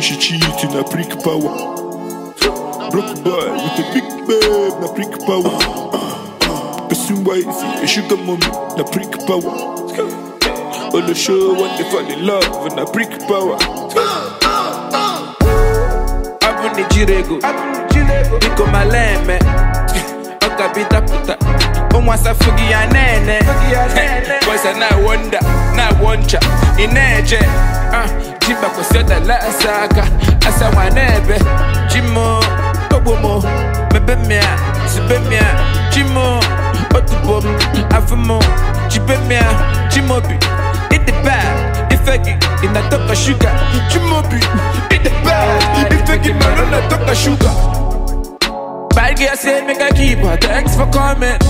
she cheating, a prick power. Broke boy with a big babe, na prick power. Person wifey, a sugar mommy, na prick power. All the show when they fall in love, and a prick power. Abuni jirego, biko maleme. Okabita puta, umwasa fugi ya nene. Boys are na wonder, na woncha, ineje. Jimba kwa soda la asaka, asa wanebe. Jimo, kobomo, mebemia, sibemia. Jimo, otubom, afamo, jibemia. Jimobi, eat the bag, ifegi, inatoka sugar. Jimobi, eat the bag, ifegi, marona toka sugar. Bad girl say make I keep her, thanks for coming.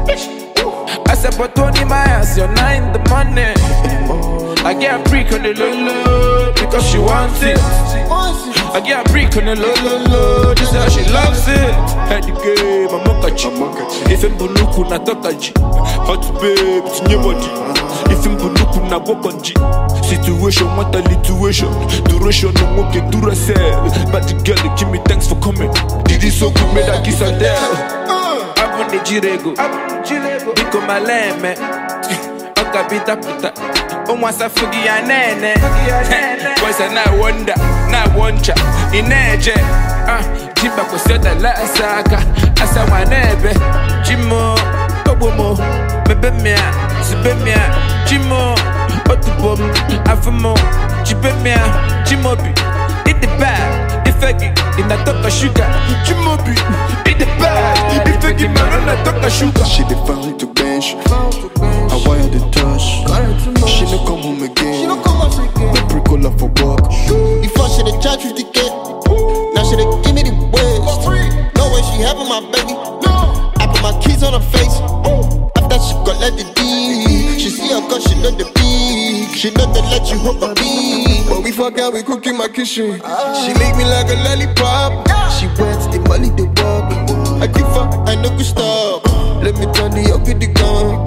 I said but 20 miles, you're 9 in the morning. I get a freak on the low because she wants it. I get a freak on the low, just how she loves it. Had the game, I'm mokachi. If I'm bunuku na tokaji, hot babe, it's in your body. If I'm bunuku na wakanji, situation, what a lituation. Duration, no moke, duracell. But the girl, they give me thanks for coming. Did it so good, made I kiss her there. Abuni jirego, biko maleme. Okabita puta, umwasa fugi ya nene. Boys are na wonder, na woncha, ineje. Jimba kwa soda la asaka, asa wanebe. Jimo, kobomo, mebemia, sibemia. Jimo, otubom, afamo, jibemia. Jimobi, eat the bag, ifegi, inatoka sugar. Jimobi, eat the bag, ifegi, marona toka sugar. She dey found to bench, I wire the touch. She no come home again. The pre-call for work. Before she dey charge 50K, now she dey give me the waist. No way she having my baby. I put my keys on her face. After she got let the D. She see her cause she know the peak. She know they let you hook her beat. When we fuck out, we cook in my kitchen. She lick me like a lollipop. She wets the money, the walk. I give her, I no go stop. Let me turn the up with the gun.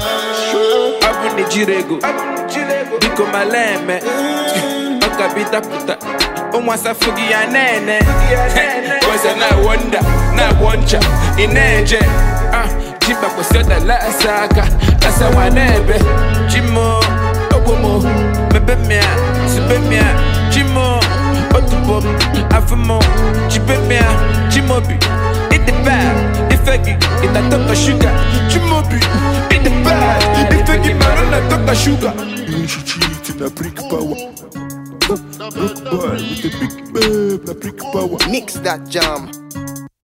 Abuni jirego, biko maleme. Okabita puta, umwasa fugi ya nene. Boys are na wonder, na woncha, ineje. Jimba kwa soda la asaka, asa wanebe. Jimo, obomo, mebemia, sibemia. Jimo, otubom, afamo, jibemia. Jimobi, eat the bag, ifegi, inatoka sugar. Jimobi, eat the bag, ifegi, marona toka sugar. She cheating, a prick power. Broke boy with a big babe, na prick power. Mix that jam.